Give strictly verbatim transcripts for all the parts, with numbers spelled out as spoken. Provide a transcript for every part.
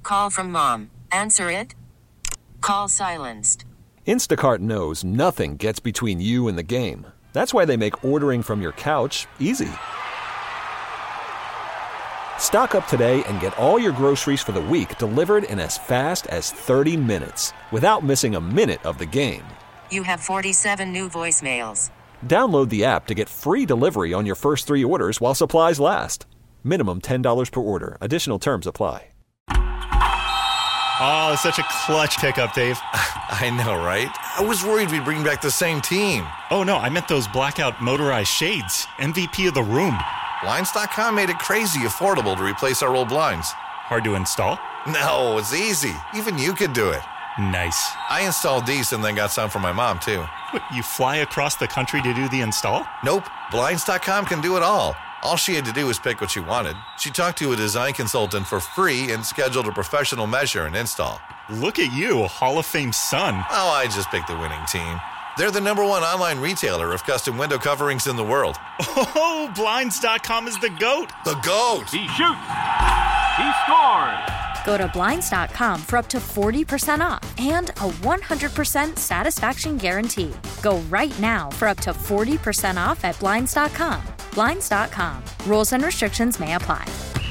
call from mom. Answer it. Call silenced. Instacart knows nothing gets between you and the game. That's why they make ordering from your couch easy. Stock up today and get all your groceries for the week delivered in as fast as thirty minutes without missing a minute of the game. You have forty-seven new voicemails. Download the app to get free delivery on your first three orders while supplies last. Minimum ten dollars per order. Additional terms apply. Oh, such a clutch pickup, Dave. I know, right? I was worried we'd bring back the same team. Oh, no, I meant those blackout motorized shades. M V P of the room. Blinds dot com made it crazy affordable to replace our old blinds. Hard to install? No, it's easy. Even you could do it. Nice. I installed these and then got some for my mom, too. What, you fly across the country to do the install? Nope. Blinds dot com can do it all. All she had to do was pick what she wanted. She talked to a design consultant for free and scheduled a professional measure and install. Look at you, Hall of Fame son. Oh, I just picked the winning team. They're the number one online retailer of custom window coverings in the world. Oh, Blinds dot com is the GOAT. The GOAT. He shoots. He scores. Go to Blinds dot com for up to forty percent off and a one hundred percent satisfaction guarantee. Go right now for up to forty percent off at Blinds dot com. Blinds dot com. Rules and restrictions may apply.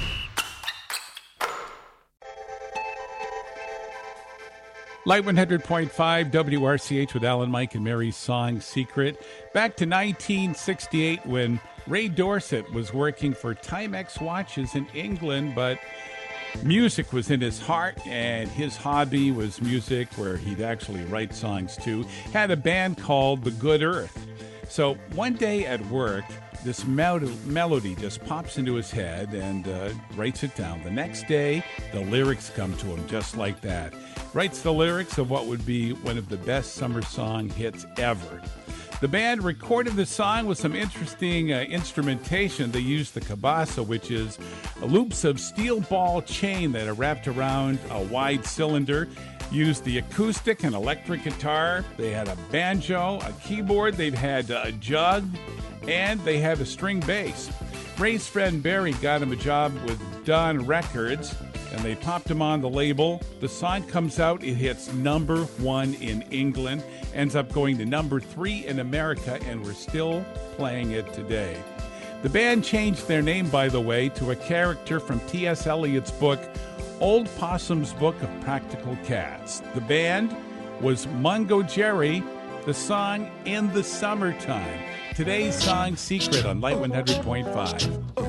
Light one hundred point five W R C H with Alan, Mike, and Mary's song Secret. Back to nineteen sixty-eight when Ray Dorset was working for Timex Watches in England, but music was in his heart, and his hobby was music, where he'd actually write songs too. Had a band called The Good Earth. So one day at work, this mel- melody just pops into his head and uh, writes it down. The next day, the lyrics come to him just like that. Writes the lyrics of what would be one of the best summer song hits ever. The band recorded the song with some interesting uh, instrumentation. They used the cabasa, which is loops of steel ball chain that are wrapped around a wide cylinder. Used the acoustic and electric guitar. They had a banjo, a keyboard. They've had a jug, and they had a string bass. Ray's friend Barry got him a job with Don Records, and they popped him on the label. The song comes out, it hits number one in England, ends up going to number three in America, and we're still playing it today. The band changed their name, by the way, to a character from T S Eliot's book, Old Possum's Book of Practical Cats. The band was Mungo Jerry, the song In the Summertime. Today's song, Secret, on Light one hundred point five.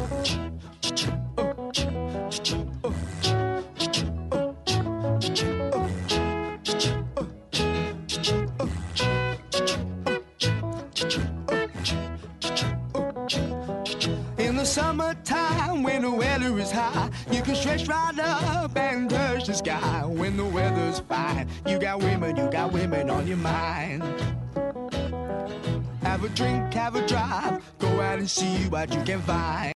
In the summertime, when the weather is high, you can stretch right up and touch the sky. When the weather's fine, you got women, you got women on your mind. Have a drink, have a drive, go out and see what you can find.